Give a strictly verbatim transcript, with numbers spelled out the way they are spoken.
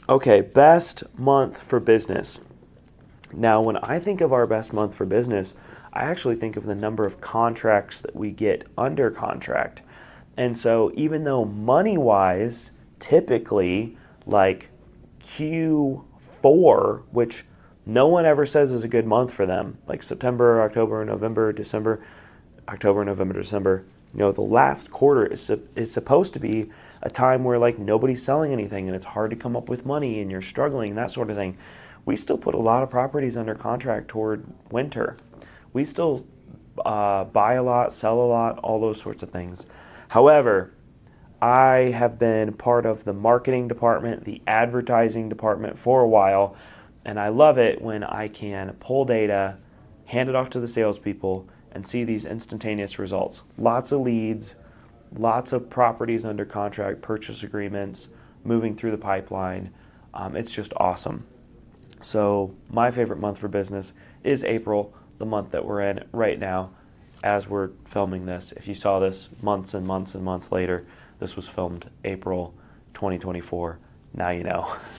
Okay, best month for business. Now, when I think of our best month for business, I actually think of the number of contracts that we get under contract. And so even though money-wise, typically like Q four, which no one ever says is a good month for them, like September, October, November, December, October, November, December, you know, the last quarter is is supposed to be a time where like nobody's selling anything and it's hard to come up with money and you're struggling, that sort of thing. We still put a lot of properties under contract toward winter. We still uh, buy a lot, sell a lot, all those sorts of things. However, I have been part of the marketing department, the advertising department for a while, and I love it when I can pull data, hand it off to the salespeople, and see these instantaneous results. Lots of leads, lots of properties under contract, purchase agreements, moving through the pipeline. Um, it's just awesome. So my favorite month for business is April, the month that we're in right now as we're filming this. If you saw this months and months and months later, this was filmed April twenty twenty-four. Now you know.